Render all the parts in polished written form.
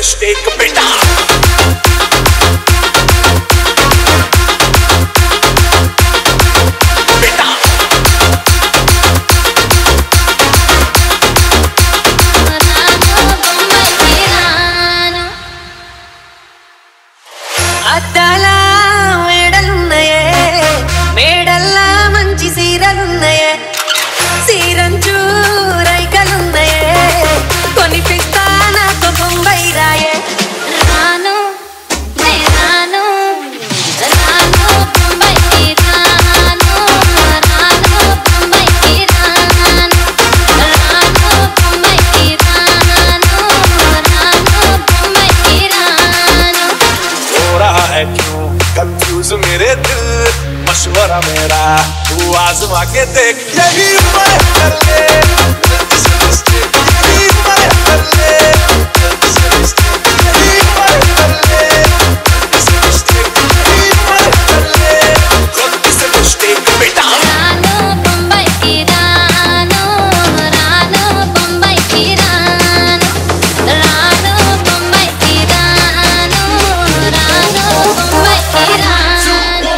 mistake बेटा అద్దాలా మేడలున్నాయే మేడల్లా మంచి సీరలున్నాయే సీరంచు రైకలున్నాయే కొనిపిస్తా నాకు బొంబై రాయే రాను రాను రాను బొంబైకి రాను రాను బొంబైకి రాను రాను బొంబైకి రాను రాను బొంబైకి రాను है क्यों कंफ्यूज मेरे दिल मशवरा मेरा तू आजमा के देख यही उम्र कर ले यही उम्र कर ले यही उम्र कर ले गलती से मिस्टेक बेटा रानो बम्बई की रानो रानो बम्बई की रानो रानो बम्बई की रानो रानो बम्बई की रानो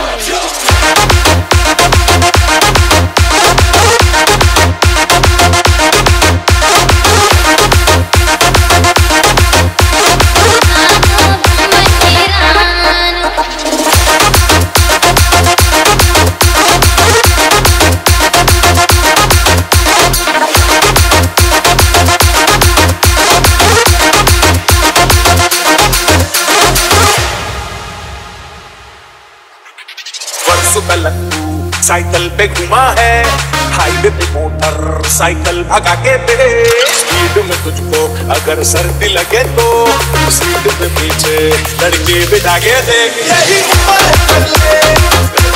साइकिल पे घुमा है हाईवे पे मोटर साइकिल भगा के दे स्पीड में तुझको अगर सर्दी लगे तो सीट पे पीछे लड़के बिठा के दे यही उम्र कर ले